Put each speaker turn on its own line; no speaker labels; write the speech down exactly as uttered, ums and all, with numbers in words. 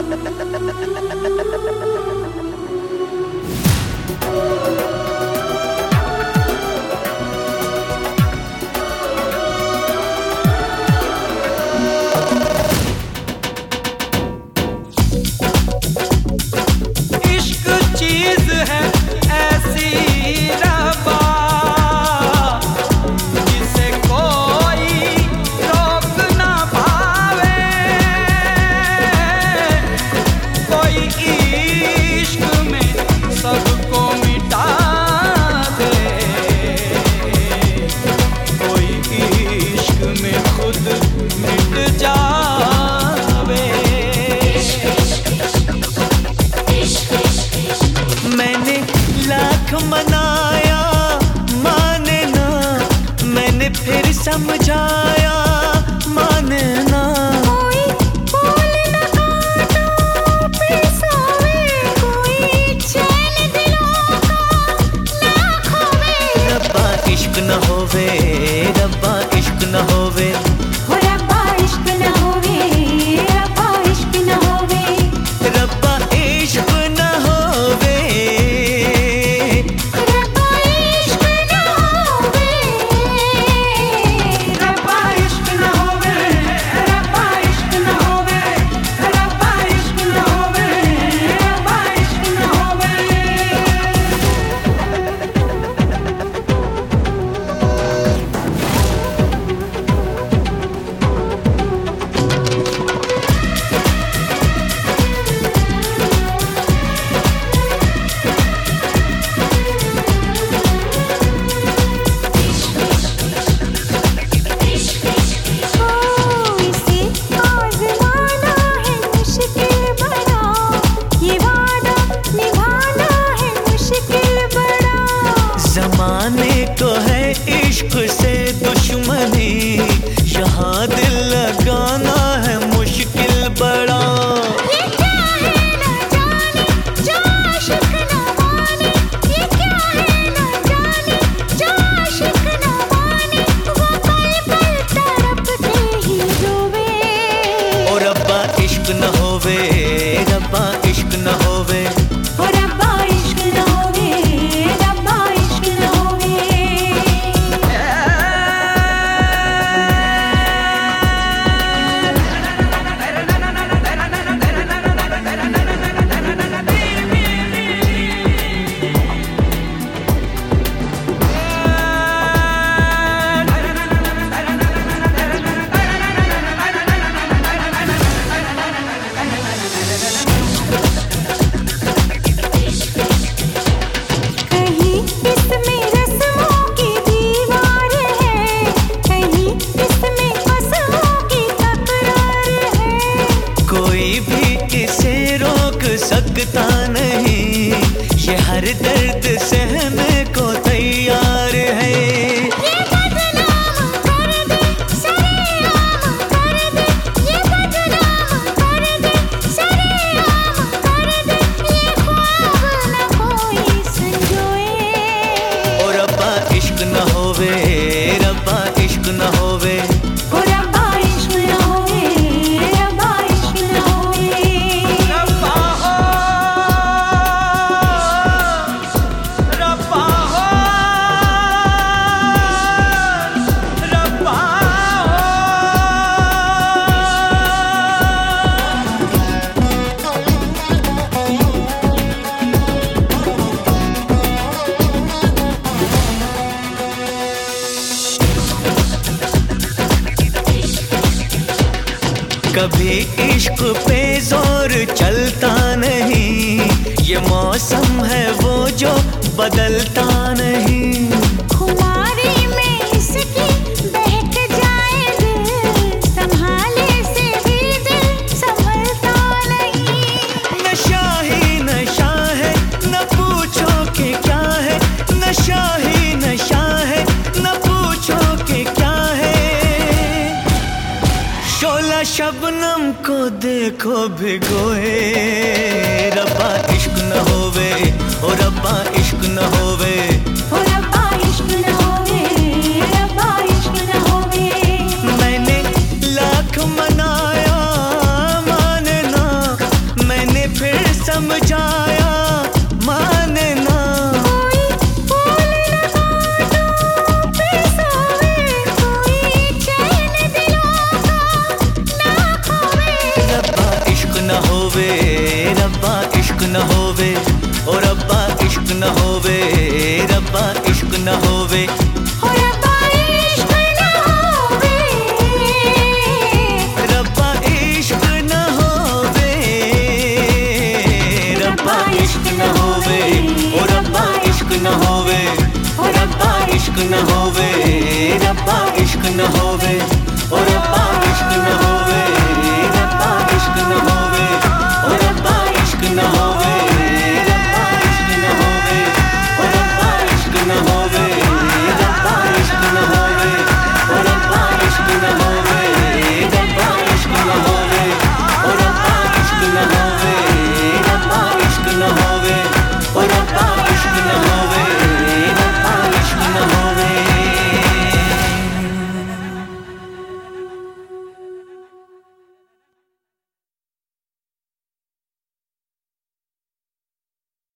मनाया माने ना, मैंने फिर समझाया माने ना।
कोई फूल न काटो फिर सोवे, कोई चैन दिलों का ना खोवे।
रब्बा इश्क न होवे, रब्बा इश्क न होवे,
हो रब्बा इश्क न होवे, रब्बा इश्क न होवे,
रब्बा इश्क न होवे, ज़माने को है इश्क से दुश्मनी, यहाँ दिल लगाना है मुश्किल बड़ा।
ये क्या है न जाने जो आशिक न माने, ये क्या है न जाने जो आशिक न माने, वो पल पल तड़पते ही रोवे।
ओ रब्बा इश्क न होवे, रब्बा इश्क न होवे,
ओ रब्बा इश्क न होवे, रब्बा इश्क न होवे। सकता नहीं, ये हर दर्द सहने को तैयार है। ये बदनाम कर दे, सरेआम कर दे, ये बदनाम कर दे, सरेआम कर दे, ये ख्वाब न कोई संजोए।
ओ रब्बा इश्क न होवे, रब्बा इश्क न होवे,
ओ रब्बा इश्क न होवे, रब्बा इश्क न होवे।
रब्बा हो, रब्बा हो, रब्बा कभी इश्क पे जोर चलता नहीं, ये मौसम है वो जो बदलता नहीं।
खुमारी में इसकी बहक जाए दिल, संभाले से भी दिल संभलता नहीं।
नशा ही नशा है, न पूछो कि क्या है, नशा ही नशा है, न पूछो कि क्या है। शोला शबनम को देखो भिगोए, रब्बा इश्क न होवे, ओ रब्बा इश्क न होवे,
ओ रब्बा इश्क न होवे, रब्बा इश्क न होवे।
मैंने लाख मनाया माने ना, होवे, रब्बा इश्क न होवे,
हो रब्बा इश्क न होवे,
रब्बा इश्क न होवे, रब्बा इश्क न होवे, ओ रब्बा इश्क न होवे, ओ रब्बा इश्क न होवे, रब्बा इश्क न होवे, ओ रब्बा